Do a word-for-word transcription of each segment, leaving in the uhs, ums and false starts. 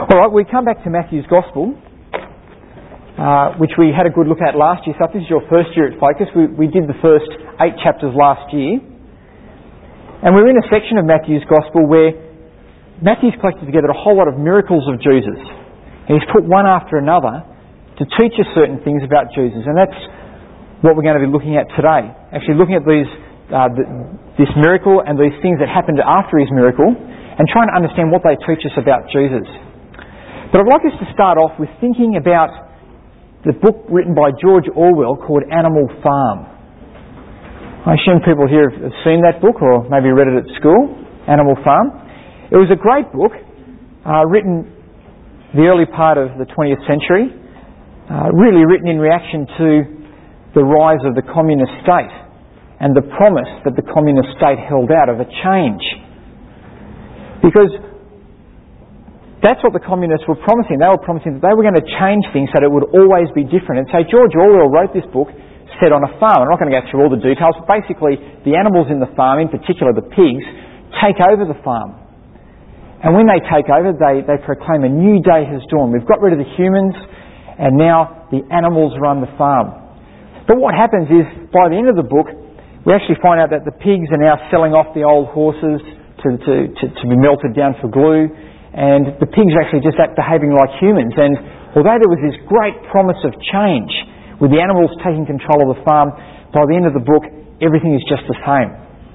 All right, we come back to Matthew's Gospel, uh, which we had a good look at last year. So if this is your first year at Focus, we, we did the first eight chapters last year. And we're in a section of Matthew's Gospel where Matthew's collected together a whole lot of miracles of Jesus. And he's put one after another to teach us certain things about Jesus. And that's what we're going to be looking at today. Actually looking at these, uh, the, this miracle and these things that happened after his miracle and trying to understand what they teach us about Jesus. But I'd like us to start off with thinking about the book written by George Orwell called Animal Farm. I assume people here have seen that book or maybe read it at school, Animal Farm. It was a great book, uh, written the early part of the twentieth century, uh, really written in reaction to the rise of the communist state and the promise that the communist state held out of a change. Because that's what the communists were promising. They were promising that they were going to change things so that it would always be different. And so George Orwell wrote this book set on a farm. I'm not going to go through all the details, but basically the animals in the farm, in particular the pigs, take over the farm. And when they take over, they, they proclaim a new day has dawned. We've got rid of the humans and now the animals run the farm. But what happens is, by the end of the book, we actually find out that the pigs are now selling off the old horses to, to, to, to be melted down for glue. And the pigs are actually just behaving like humans. And although there was this great promise of change with the animals taking control of the farm, by the end of the book, everything is just the same.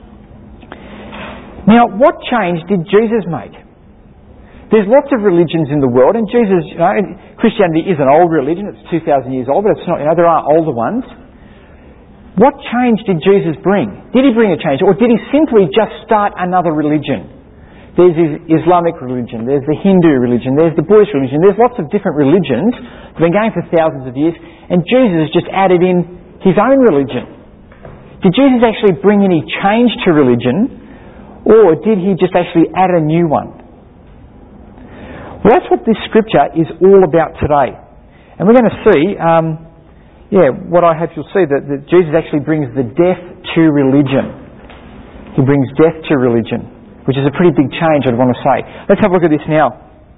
Now, what change did Jesus make? There's lots of religions in the world, and Jesus, you know, Christianity is an old religion. It's two thousand years old, but it's not. You know, there are older ones. What change did Jesus bring? Did he bring a change, or did he simply just start another religion? There's Islamic religion, there's the Hindu religion, there's the Buddhist religion, there's lots of different religions that have been going for thousands of years, and Jesus just added in his own religion. Did Jesus actually bring any change to religion, or did he just actually add a new one? Well, that's what this scripture is all about today. And we're going to see, um, yeah, what I hope you'll see, that, that Jesus actually brings the death to religion. He brings death to religion, which is a pretty big change, I'd want to say. Let's have a look at this now.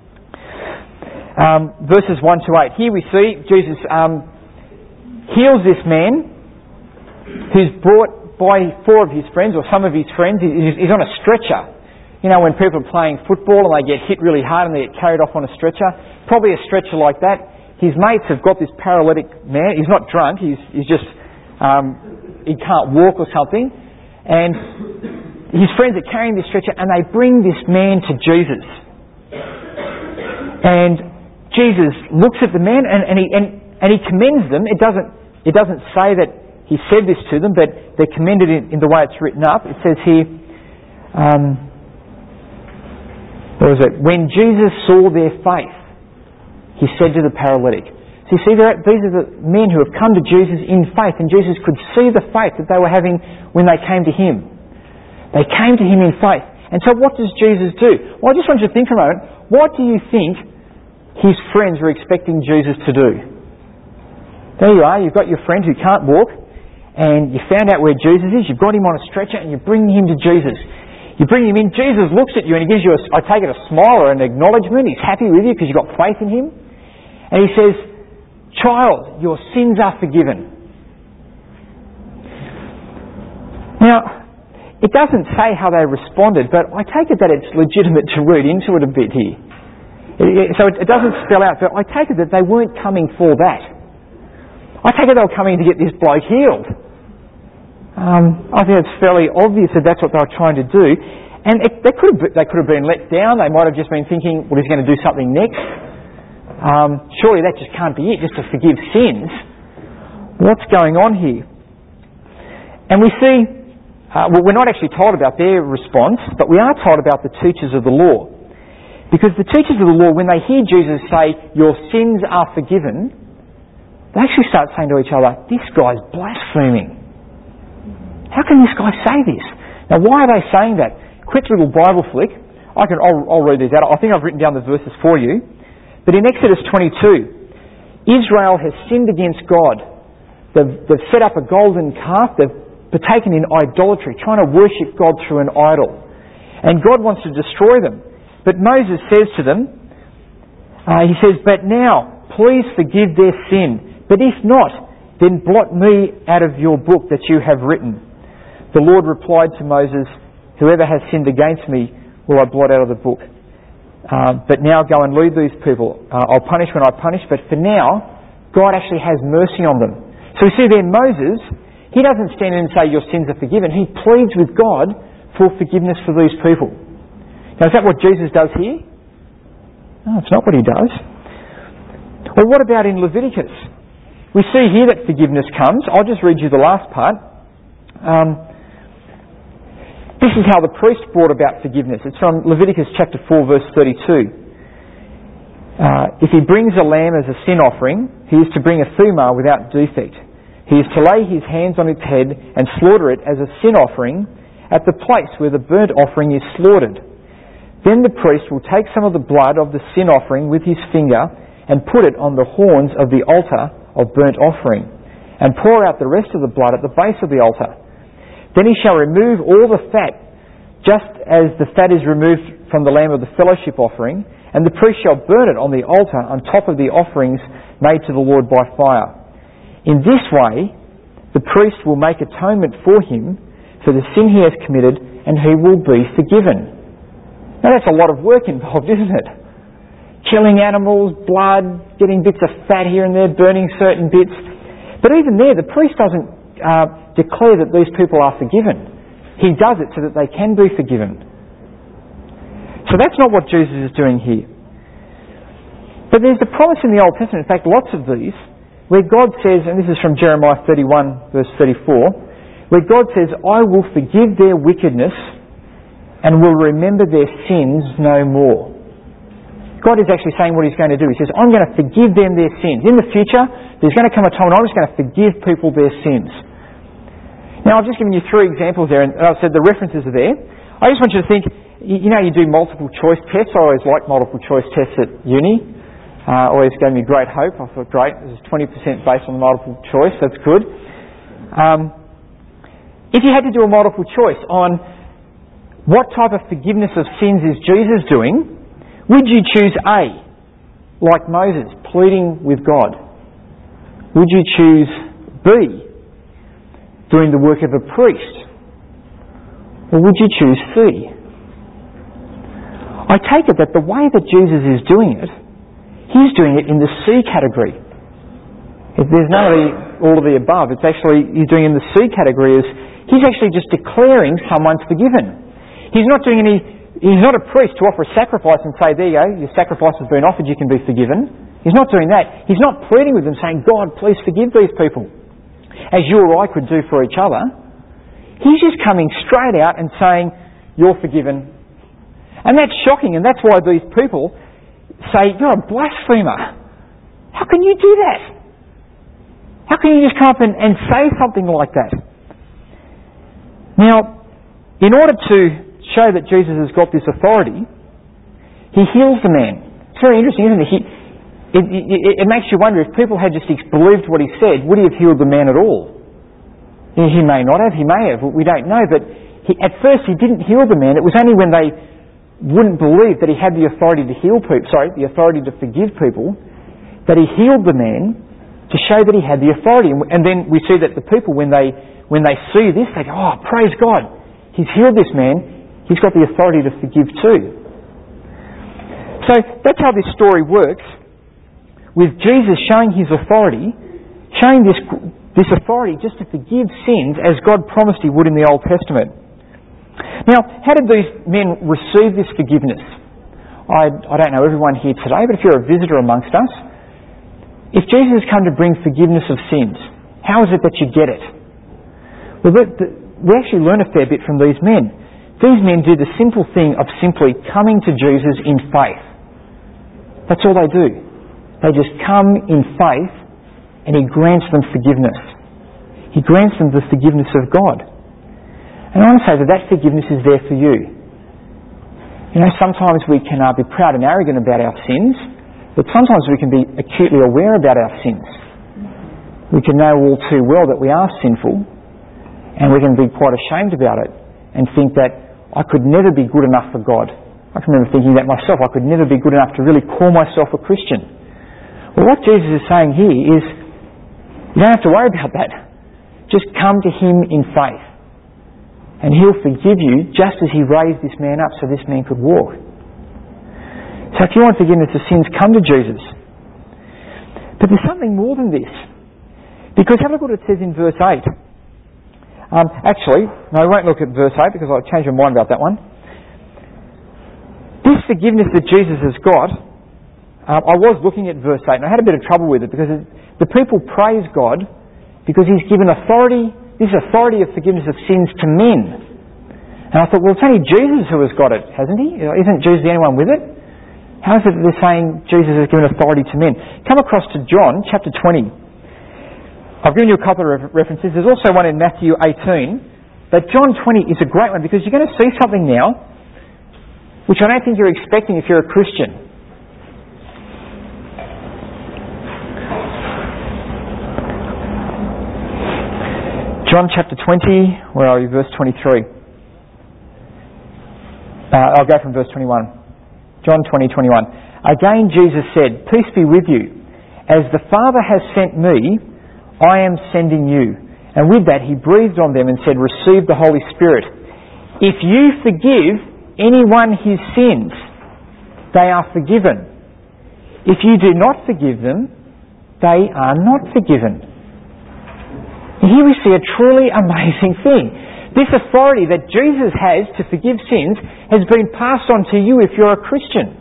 Um, verses one to eight. Here we see Jesus um, heals this man who's brought by four of his friends, or some of his friends. He's, he's on a stretcher. You know, when people are playing football and they get hit really hard and they get carried off on a stretcher, probably a stretcher like that. His mates have got this paralytic man. He's not drunk. He's, he's just, um, he can't walk or something. And his friends are carrying this stretcher and they bring this man to Jesus. And Jesus looks at the man and, and, he, and, and he commends them. It doesn't, it doesn't say that he said this to them, but they're commended in, in the way it's written up. It says here, um, what was it? When Jesus saw their faith, he said to the paralytic. So you see, there, these are the men who have come to Jesus in faith, and Jesus could see the faith that they were having when they came to him. They came to him in faith. And so what does Jesus do? Well, I just want you to think for a moment. What do you think his friends were expecting Jesus to do? There you are. You've got your friend who can't walk, and you found out where Jesus is. You've got him on a stretcher, and you bring him to Jesus. You bring him in. Jesus looks at you, and he gives you, a, I take it, a smile or an acknowledgement. He's happy with you because you've got faith in him. And he says, "Child, your sins are forgiven." Now, it doesn't say how they responded, but I take it that it's legitimate to read into it a bit here. It, it, so it, it doesn't spell out, but I take it that they weren't coming for that. I take it they were coming to get this bloke healed. Um, I think it's fairly obvious that that's what they were trying to do. And it, they, could have, they could have been let down. They might have just been thinking, well, he's going to do something next. Um, surely that just can't be it, just to forgive sins. What's going on here? And we see... Uh, well, we're not actually told about their response, but we are told about the teachers of the law. Because the teachers of the law, when they hear Jesus say, "Your sins are forgiven," they actually start saying to each other, "This guy's blaspheming. How can this guy say this?" Now, why are they saying that? Quick little Bible flick. I can, I'll, I'll read these out. I think I've written down the verses for you. But in Exodus twenty-two, Israel has sinned against God. They've, they've set up a golden calf. They've partaken in idolatry, trying to worship God through an idol. And God wants to destroy them. But Moses says to them, Uh, he says, "But now, please forgive their sin. But if not, then blot me out of your book that you have written." The Lord replied to Moses, "Whoever has sinned against me will I blot out of the book. Uh, but now go and lead these people. Uh, I'll punish when I punish, but for now, God actually has mercy on them." So we see there Moses, he doesn't stand in and say your sins are forgiven. He pleads with God for forgiveness for these people. Now, is that what Jesus does here? No, it's not what he does. Well, what about in Leviticus? We see here that forgiveness comes. I'll just read you the last part. Um, this is how the priest brought about forgiveness. It's from Leviticus chapter four, verse thirty-two. Uh, if he brings a lamb as a sin offering, he is to bring a female without defect. He is to lay his hands on its head and slaughter it as a sin offering at the place where the burnt offering is slaughtered. Then the priest will take some of the blood of the sin offering with his finger and put it on the horns of the altar of burnt offering, and pour out the rest of the blood at the base of the altar. Then he shall remove all the fat, just as the fat is removed from the lamb of the fellowship offering, and the priest shall burn it on the altar on top of the offerings made to the Lord by fire. In this way, the priest will make atonement for him for the sin he has committed, and he will be forgiven. Now that's a lot of work involved, isn't it? Killing animals, blood, getting bits of fat here and there, burning certain bits. But even there, the priest doesn't uh, declare that these people are forgiven. He does it so that they can be forgiven. So that's not what Jesus is doing here. But there's a promise in the Old Testament, in fact lots of these, where God says, and this is from Jeremiah thirty-one verse thirty-four, where God says, "I will forgive their wickedness and will remember their sins no more." God is actually saying what he's going to do. He says, "I'm going to forgive them their sins." In the future, there's going to come a time when I'm just going to forgive people their sins. Now, I've just given you three examples there, and I've said the references are there. I just want you to think, you know, you do multiple choice tests. I always liked multiple choice tests at uni. Uh, always gave me great hope. I thought, great, this is twenty percent based on the multiple choice. That's good. Um, if you had to do a multiple choice on what type of forgiveness of sins is Jesus doing, would you choose A, like Moses, pleading with God? Would you choose B, doing the work of a priest? Or would you choose C? I take it that the way that Jesus is doing it, he's doing it in the C category. If there's none of the, all of the above, it's actually, he's doing it in the C category is, he's actually just declaring someone's forgiven. He's not doing any, he's not a priest to offer a sacrifice and say, "There you go, your sacrifice has been offered, you can be forgiven." He's not doing that. He's not pleading with them saying, "God, please forgive these people," as you or I could do for each other. He's just coming straight out and saying, "You're forgiven." And that's shocking, and that's why these people say, "You're a blasphemer. How can you do that? How can you just come up and, and say something like that?" Now, in order to show that Jesus has got this authority, he heals the man. It's very interesting, isn't it? He, it, it, it makes you wonder, if people had just believed what he said, would he have healed the man at all? He may not have, he may have, we don't know, but he, at first he didn't heal the man. It was only when they wouldn't believe that he had the authority to heal people, sorry, the authority to forgive people, that he healed the man to show that he had the authority. And then we see that the people, when they when they see this, they go, "Oh, praise God, he's healed this man. He's got the authority to forgive too." So that's how this story works, with Jesus showing his authority, showing this this authority just to forgive sins as God promised he would in the Old Testament. Now, how did these men receive this forgiveness? I, I don't know everyone here today, but if you're a visitor amongst us, if Jesus has come to bring forgiveness of sins, how is it that you get it? Well, the, the, we actually learn a fair bit from these men. These men do the simple thing of simply coming to Jesus in faith. That's all they do. They just come in faith and he grants them forgiveness. He grants them the forgiveness of God. And I want to say that that forgiveness is there for you. You know, sometimes we can uh, be proud and arrogant about our sins, but sometimes we can be acutely aware about our sins. We can know all too well that we are sinful, and we can be quite ashamed about it and think that I could never be good enough for God. I can remember thinking that myself. I could never be good enough to really call myself a Christian. Well, what Jesus is saying here is, you don't have to worry about that. Just come to him in faith. And he'll forgive you just as he raised this man up so this man could walk. So if you want forgiveness of sins, come to Jesus. But there's something more than this. Because have a look what it says in verse eight. Um, actually, no, I won't look at verse eight because I've changed my mind about that one. This forgiveness that Jesus has got, um, I was looking at verse eight and I had a bit of trouble with it because it, the people praise God because he's given authority, this authority of forgiveness of sins to men. And I thought, well, it's only Jesus who has got it, hasn't he? Isn't Jesus the only one with it? How is it that they're saying Jesus has given authority to men? Come across to John chapter twenty. I've given you a couple of references. There's also one in Matthew eighteen. But John twenty is a great one because you're going to see something now which I don't think you're expecting if you're a Christian. John chapter twenty, where are you? Verse twenty-three. Uh, I'll go from verse twenty-one. John twenty, twenty-one. Again Jesus said, "Peace be with you. As the Father has sent me, I am sending you." And with that he breathed on them and said, "Receive the Holy Spirit. If you forgive anyone his sins, they are forgiven. If you do not forgive them, they are not forgiven." And here we see a truly amazing thing. This authority that Jesus has to forgive sins has been passed on to you if you're a Christian.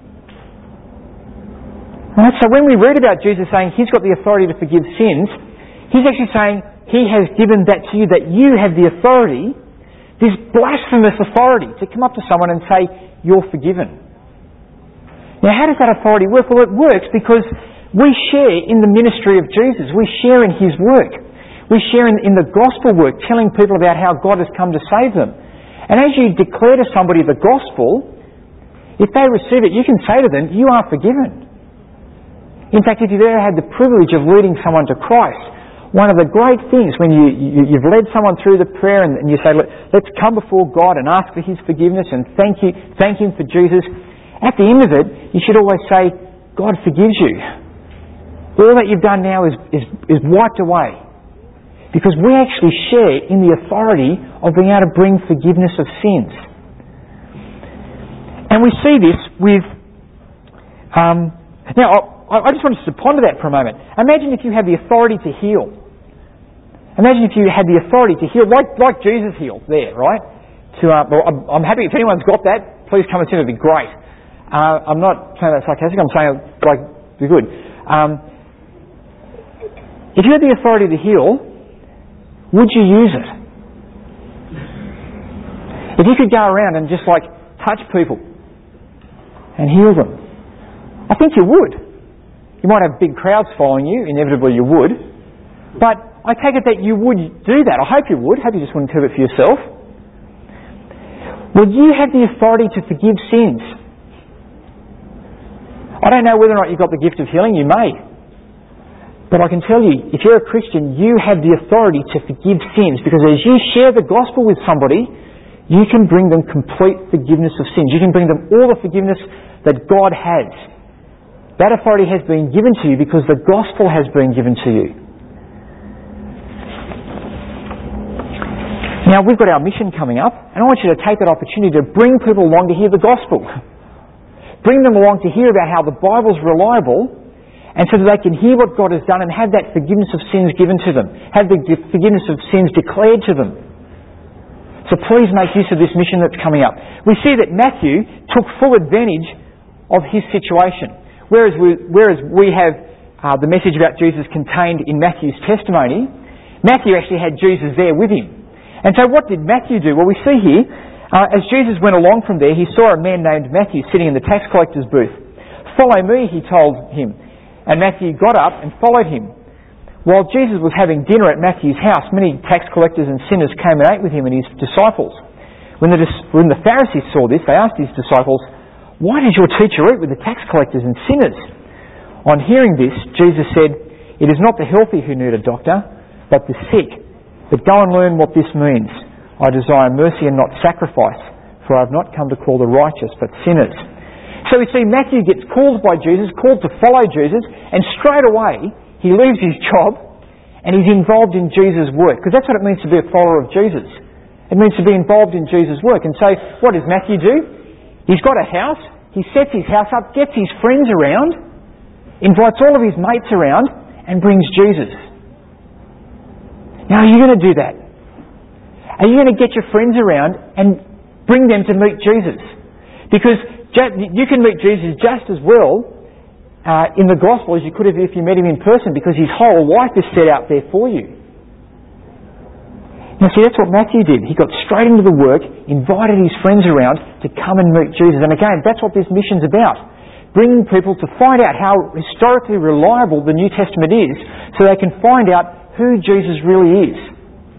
Right? So when we read about Jesus saying he's got the authority to forgive sins, he's actually saying he has given that to you, that you have the authority, this blasphemous authority, to come up to someone and say, "You're forgiven." Now how does that authority work? Well, it works because we share in the ministry of Jesus. We share in his work. We share in, in the gospel work, telling people about how God has come to save them. And as you declare to somebody the gospel, if they receive it, you can say to them, "You are forgiven." In fact, if you've ever had the privilege of leading someone to Christ, one of the great things when you, you, you've led someone through the prayer and, and you say, "Let's come before God and ask for his forgiveness and thank you, thank him for Jesus," at the end of it, you should always say, "God forgives you. All that you've done now is, is, is wiped away." Because we actually share in the authority of being able to bring forgiveness of sins. And we see this with... Um, now, I, I just wanted to ponder that for a moment. Imagine if you had the authority to heal. Imagine if you had the authority to heal, like, like Jesus healed there, right? To, uh, well, I'm, I'm happy if anyone's got that, please come and see it, it'd be great. Uh, I'm not saying that sarcastic, I'm saying like, be good. Um, if you had the authority to heal, would you use it? If you could go around and just like touch people and heal them, I think you would. You might have big crowds following you, inevitably you would, but I take it that you would do that. I hope you would. I hope you just wouldn't do it for yourself. Well, you have the authority to forgive sins. I don't know whether or not you've got the gift of healing, you may. But I can tell you, if you're a Christian, you have the authority to forgive sins, because as you share the gospel with somebody, you can bring them complete forgiveness of sins. You can bring them all the forgiveness that God has. That authority has been given to you because the gospel has been given to you. Now, we've got our mission coming up, and I want you to take that opportunity to bring people along to hear the gospel. Bring them along to hear about how the Bible's reliable, and so that they can hear what God has done and have that forgiveness of sins given to them. Have the forgiveness of sins declared to them. So please make use of this mission that's coming up. We see that Matthew took full advantage of his situation. Whereas we, whereas we have uh, the message about Jesus contained in Matthew's testimony, Matthew actually had Jesus there with him. And so what did Matthew do? Well, we see here, uh, as Jesus went along from there, he saw a man named Matthew sitting in the tax collector's booth. "Follow me," he told him. And Matthew got up and followed him. While Jesus was having dinner at Matthew's house, many tax collectors and sinners came and ate with him and his disciples. When the, when the Pharisees saw this, they asked his disciples, "Why does your teacher eat with the tax collectors and sinners?" On hearing this, Jesus said, "It is not the healthy who need a doctor, but the sick. But go and learn what this means. I desire mercy and not sacrifice, for I have not come to call the righteous but sinners." So we see Matthew gets called by Jesus, called to follow Jesus, and straight away he leaves his job and he's involved in Jesus' work, because that's what it means to be a follower of Jesus. It means to be involved in Jesus' work. And so what does Matthew do? He's got a house, he sets his house up, gets his friends around, invites all of his mates around, and brings Jesus. Now, are you going to do that? Are you going to get your friends around and bring them to meet Jesus? Because you can meet Jesus just as well uh, in the gospel as you could have if you met him in person, because his whole life is set out there for you. Now see, that's what Matthew did. He got straight into the work, invited his friends around to come and meet Jesus. And again, that's what this mission's about. Bringing people to find out how historically reliable the New Testament is, so they can find out who Jesus really is.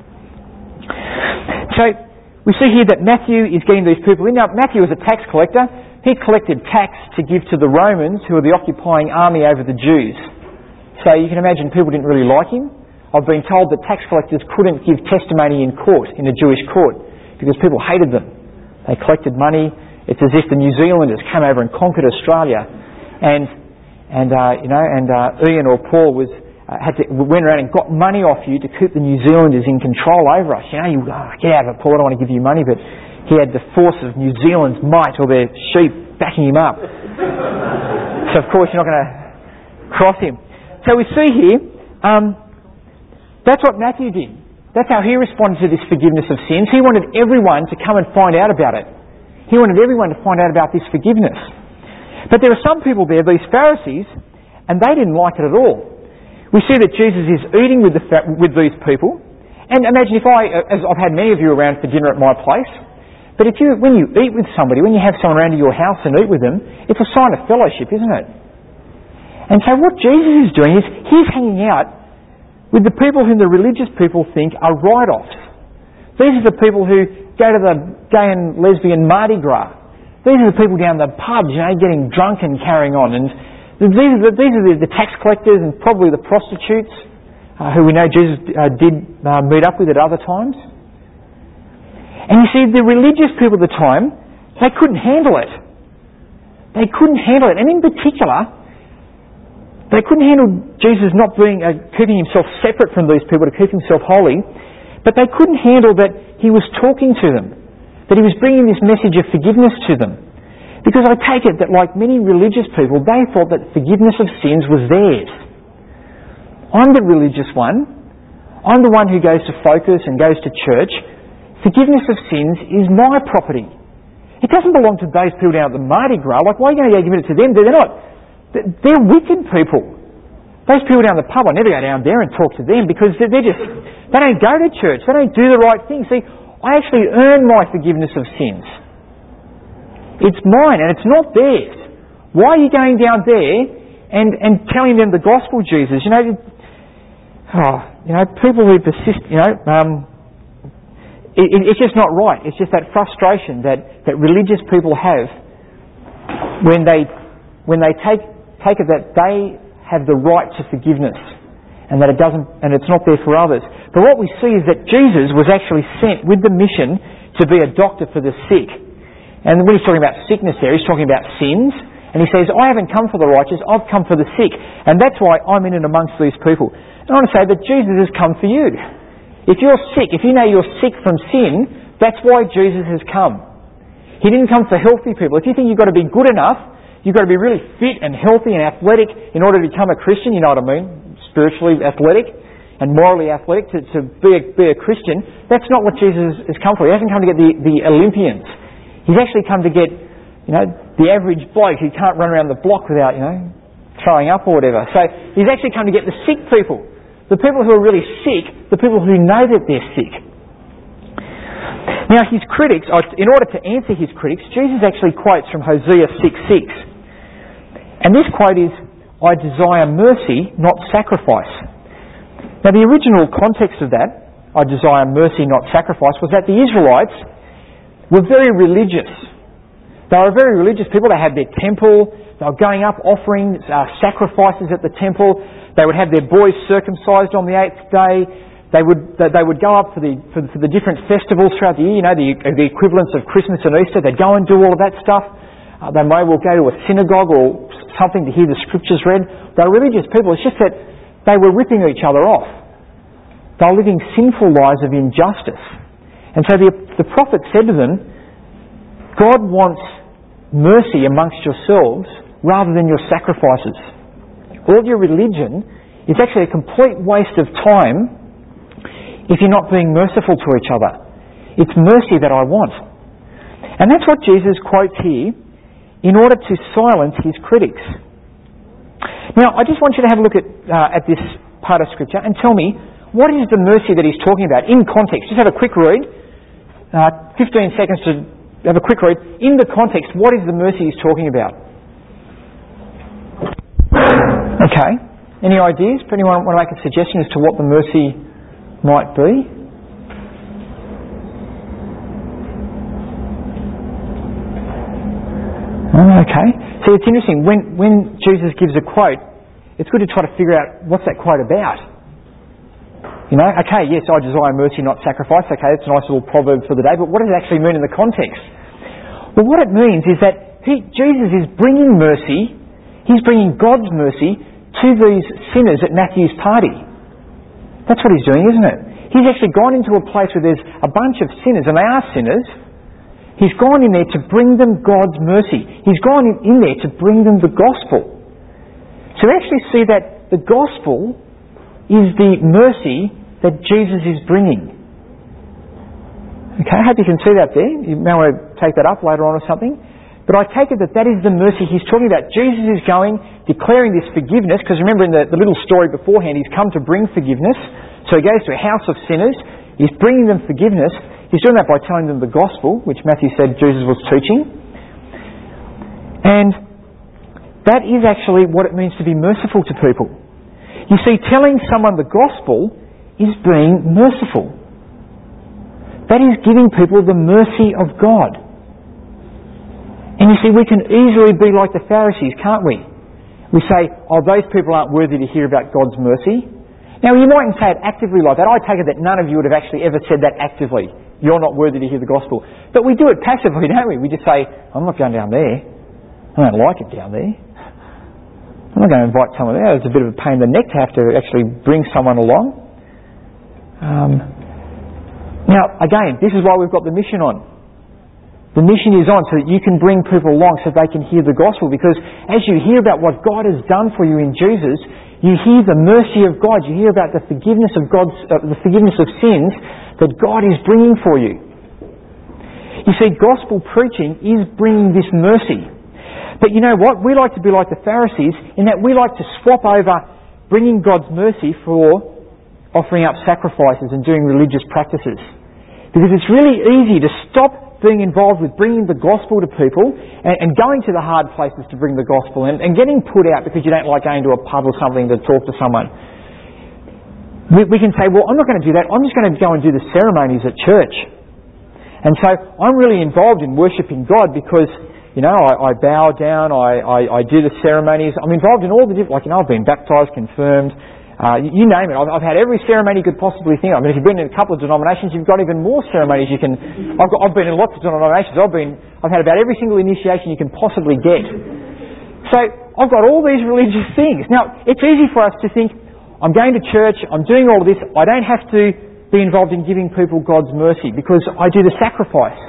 So we see here that Matthew is getting these people in. Now, Matthew was a tax collector. He collected tax to give to the Romans, who were the occupying army over the Jews. So you can imagine people didn't really like him. I've been told that tax collectors couldn't give testimony in court, in a Jewish court, because people hated them. They collected money. It's as if the New Zealanders came over and conquered Australia, and and uh, you know, and uh, Ian or Paul was uh, had to went around and got money off you to keep the New Zealanders in control over us. You know, you oh, get out of it, Paul. I don't want to give you money, but he had the force of New Zealand's might, or their sheep, backing him up. So of course you're not going to cross him. So we see here, um, that's what Matthew did. That's how he responded to this forgiveness of sins. He wanted everyone to come and find out about it. He wanted everyone to find out about this forgiveness. But there are some people there, these Pharisees, and they didn't like it at all. We see that Jesus is eating with, the, with these people. And imagine if I, as I've had many of you around for dinner at my place, but if you, when you eat with somebody, when you have someone around to your house and eat with them, it's a sign of fellowship, isn't it? And so what Jesus is doing is he's hanging out with the people whom the religious people think are write-offs. These are the people who go to the gay and lesbian Mardi Gras. These are the people down the pubs, you know, getting drunk and carrying on. And these are the, these are the, the tax collectors and probably the prostitutes uh, who we know Jesus uh, did uh, meet up with at other times. And you see, the religious people at the time, they couldn't handle it. They couldn't handle it. And in particular, they couldn't handle Jesus not being, uh, keeping himself separate from these people to keep himself holy, but they couldn't handle that he was talking to them, that he was bringing this message of forgiveness to them. Because I take it that, like many religious people, they thought that forgiveness of sins was theirs. I'm the religious one. I'm the one who goes to Focus and goes to church. Forgiveness of sins is my property. It doesn't belong to those people down at the Mardi Gras. Like, why are you going to go give it to them? They're not. They're wicked people. Those people down the pub, I never go down there and talk to them, because they're just, they don't go to church. They don't do the right thing. See, I actually earn my forgiveness of sins. It's mine and it's not theirs. Why are you going down there and, and telling them the gospel, Jesus? You know, oh, you know, people who persist, you know, um, it, it, it's just not right. It's just that frustration that, that religious people have when they when they take take it that they have the right to forgiveness, and that it doesn't, and it's not there for others. But what we see is that Jesus was actually sent with the mission to be a doctor for the sick. And when he's talking about sickness there, he's talking about sins. And he says, I haven't come for the righteous, I've come for the sick. And that's why I'm in and amongst these people. And I want to say that Jesus has come for you. If you're sick, if you know you're sick from sin, that's why Jesus has come. He didn't come for healthy people. If you think you've got to be good enough, you've got to be really fit and healthy and athletic in order to become a Christian, you know what I mean? Spiritually athletic and morally athletic to, to be, a, be a Christian. That's not what Jesus has come for. He hasn't come to get the, the Olympians. He's actually come to get, you know, the average bloke who can't run around the block without, you know, throwing up or whatever. So he's actually come to get the sick people. The people who are really sick, the people who know that they're sick. Now his critics, in order to answer his critics, Jesus actually quotes from Hosea six six. And this quote is, I desire mercy, not sacrifice. Now the original context of that, I desire mercy, not sacrifice, was that the Israelites were very religious. They were very religious people. They had their temple. They were going up offering uh, sacrifices at the temple. They would have their boys circumcised on the eighth day. They would they would go up for the for, for the different festivals throughout the year. You know, the the equivalents of Christmas and Easter. They'd go and do all of that stuff. Uh, they may well go to a synagogue or something to hear the scriptures read. They're religious people. It's just that they were ripping each other off. They were living sinful lives of injustice. And so the the prophet said to them, God wants mercy amongst yourselves rather than your sacrifices. All your religion is actually a complete waste of time if you're not being merciful to each other. It's mercy that I want. And that's what Jesus quotes here in order to silence his critics. Now, I just want you to have a look at, uh, at this part of Scripture and tell me, what is the mercy that he's talking about in context? Just have a quick read. Uh, fifteen seconds to have a quick read. In the context, what is the mercy he's talking about? Okay. Any ideas? Anyone want to make a suggestion as to what the mercy might be? Oh, okay. See, it's interesting. When when Jesus gives a quote, it's good to try to figure out what's that quote about. You know, okay, yes, I desire mercy, not sacrifice. Okay, it's a nice little proverb for the day, but what does it actually mean in the context? Well, what it means is that he, Jesus is bringing mercy, he's bringing God's mercy to these sinners at Matthew's party. That's what he's doing, isn't it? He's actually gone into a place where there's a bunch of sinners, and they are sinners. He's gone in there to bring them God's mercy. He's gone in, in there to bring them the gospel. So we actually see that the gospel is the mercy that Jesus is bringing. Okay, I hope you can see that there. You may want to take that up later on or something. But I take it that that is the mercy he's talking about. Jesus is going, declaring this forgiveness, because remember in the, the little story beforehand, he's come to bring forgiveness. So he goes to a house of sinners, he's bringing them forgiveness. He's doing that by telling them the gospel, which Matthew said Jesus was teaching. And that is actually what it means to be merciful to people. You see, telling someone the gospel is being merciful. That is giving people the mercy of God. And you see, we can easily be like the Pharisees, can't we? We say, oh, those people aren't worthy to hear about God's mercy. Now, you mightn't say it actively like that. I take it that none of you would have actually ever said that actively. You're not worthy to hear the gospel. But we do it passively, don't we? We just say, I'm not going down there. I don't like it down there. I'm not going to invite someone there. It's a bit of a pain in the neck to have to actually bring someone along. Um, now, again, this is why we've got the mission on. The mission is on so that you can bring people along so they can hear the gospel, because as you hear about what God has done for you in Jesus, you hear the mercy of God, you hear about the forgiveness of God's, uh, the forgiveness of sins that God is bringing for you. You see, gospel preaching is bringing this mercy. But you know what? We like to be like the Pharisees in that we like to swap over bringing God's mercy for offering up sacrifices and doing religious practices. Because it's really easy to stop being involved with bringing the gospel to people and, and going to the hard places to bring the gospel and, and getting put out because you don't like going to a pub or something to talk to someone. We, we can say, well, I'm not going to do that. I'm just going to go and do the ceremonies at church. And so I'm really involved in worshipping God because, you know, I, I bow down, I, I, I do the ceremonies. I'm involved in all the different, like, you know, I've been baptised, confirmed, Uh, you name it. I've, I've had every ceremony you could possibly think of. I mean, if you've been in a couple of denominations, you've got even more ceremonies you can... I've, got, I've been in lots of denominations. I've been, I've had about every single initiation you can possibly get. So, I've got all these religious things. Now, it's easy for us to think, I'm going to church, I'm doing all of this, I don't have to be involved in giving people God's mercy because I do the sacrifice.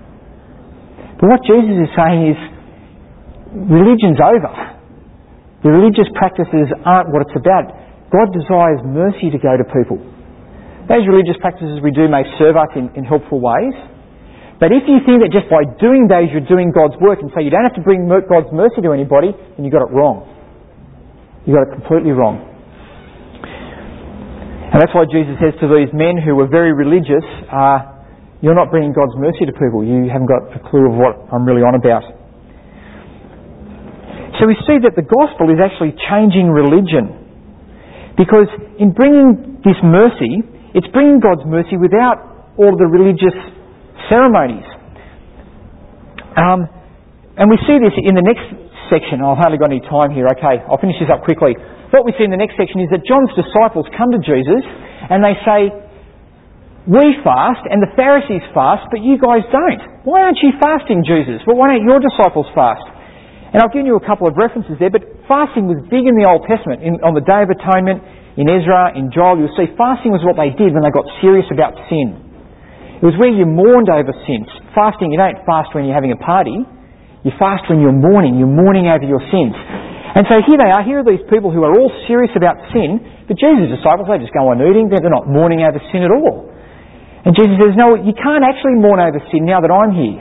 But what Jesus is saying is, religion's over. The religious practices aren't what it's about. God desires mercy to go to people. Those religious practices we do may serve us in, in helpful ways. But if you think that just by doing those you're doing God's work and say you don't have to bring God's mercy to anybody, then you got it wrong. You got it completely wrong. And that's why Jesus says to these men who were very religious, uh, you're not bringing God's mercy to people. You haven't got a clue of what I'm really on about. So we see that the gospel is actually changing religion. Because in bringing this mercy, it's bringing God's mercy without all the religious ceremonies. Um, and we see this in the next section. I've hardly got any time here. Okay, I'll finish this up quickly. What we see in the next section is that John's disciples come to Jesus and they say, we fast and the Pharisees fast, but you guys don't. Why aren't you fasting, Jesus? Well, why don't your disciples fast? And I've given you a couple of references there, but fasting was big in the Old Testament. In, on the Day of Atonement, in Ezra, in Joel, you'll see fasting was what they did when they got serious about sin. It was where you mourned over sins. Fasting, you don't fast when you're having a party. You fast when you're mourning. You're mourning over your sins. And so here they are. Here are these people who are all serious about sin, but Jesus' disciples, they just go on eating. They're not mourning over sin at all. And Jesus says, no, you can't actually mourn over sin now that I'm here.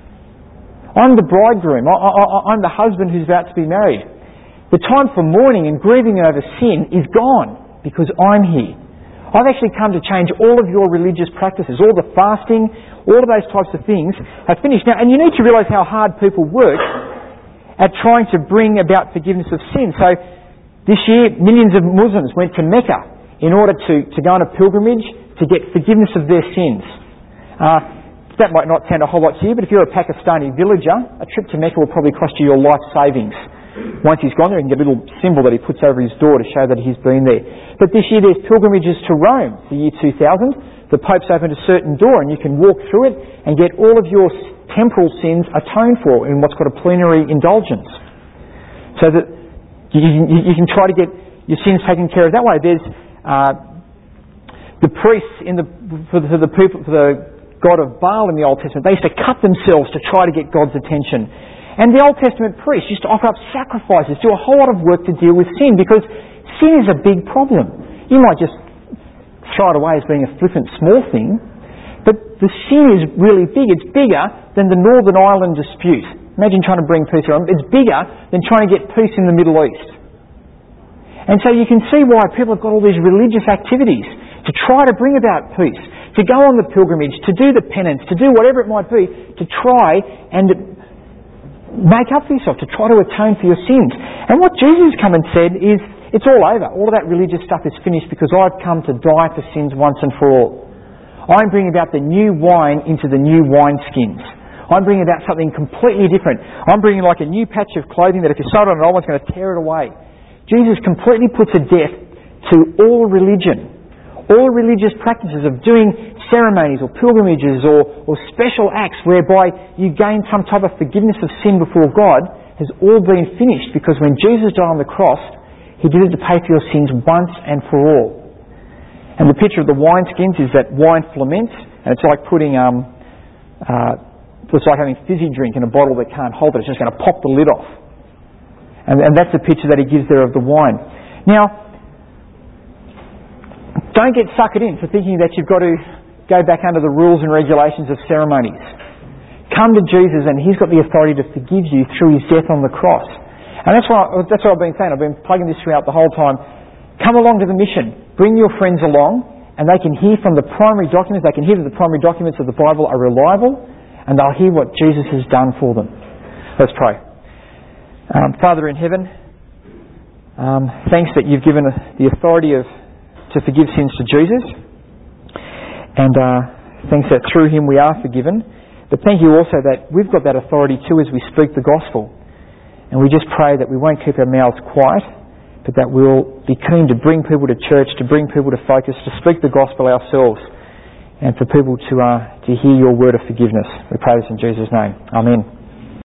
I'm the bridegroom. I, I, I'm the husband who's about to be married. The time for mourning and grieving over sin is gone because I'm here. I've actually come to change all of your religious practices. All the fasting, all of those types of things have finished. Now, and you need to realise how hard people work at trying to bring about forgiveness of sin. So this year, millions of Muslims went to Mecca in order to, to go on a pilgrimage to get forgiveness of their sins. Uh, that might not sound a whole lot to you, but if you're a Pakistani villager, a trip to Mecca will probably cost you your life savings. Once he's gone there, he can get a little symbol that he puts over his door to show that he's been there. But this year there's pilgrimages to Rome, the year two thousand. The Pope's opened a certain door and you can walk through it and get all of your temporal sins atoned for in what's called a plenary indulgence. So that you, you, you can try to get your sins taken care of that way. There's uh, the priests in the for, the for the people for the god of Baal in the Old Testament. They used to cut themselves to try to get God's attention. And the Old Testament priests used to offer up sacrifices, do a whole lot of work to deal with sin, because sin is a big problem. You might just throw it away as being a flippant small thing, but the sin is really big. It's bigger than the Northern Ireland dispute. Imagine trying to bring peace around. It's bigger than trying to get peace in the Middle East. And so you can see why people have got all these religious activities to try to bring about peace, to go on the pilgrimage, to do the penance, to do whatever it might be, to try and make up for yourself, to try to atone for your sins. And what Jesus come and said is, it's all over. All of that religious stuff is finished because I've come to die for sins once and for all. I'm bringing about the new wine into the new wineskins. I'm bringing about something completely different. I'm bringing like a new patch of clothing that if you sew it on an old one's going to tear it away. Jesus completely puts a death to all religion. All religious practices of doing ceremonies or pilgrimages or, or special acts whereby you gain some type of forgiveness of sin before God has all been finished, because when Jesus died on the cross, He did it to pay for your sins once and for all. And the picture of the wineskins is that wine ferments, and it's like putting, um, uh, it's like having fizzy drink in a bottle that can't hold it. It's just going to pop the lid off. And, and that's the picture that He gives there of the wine. Now, don't get suckered in for thinking that you've got to go back under the rules and regulations of ceremonies. Come to Jesus and He's got the authority to forgive you through His death on the cross. And that's what, that's what I've been saying. I've been plugging this throughout the whole time. Come along to the mission. Bring your friends along and they can hear from the primary documents. They can hear that the primary documents of the Bible are reliable and they'll hear what Jesus has done for them. Let's pray. Um, Father in heaven, um, thanks that you've given the authority of to forgive sins to Jesus, and uh, thanks that through Him we are forgiven. But thank you also that we've got that authority too as we speak the gospel, and we just pray that we won't keep our mouths quiet, but that we'll be keen to bring people to church, to bring people to focus, to speak the gospel ourselves, and for people to uh, to hear your word of forgiveness. We pray this in Jesus' name. Amen.